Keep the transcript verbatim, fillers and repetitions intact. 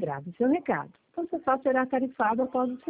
Grave seu recado. Você só será tarifado após o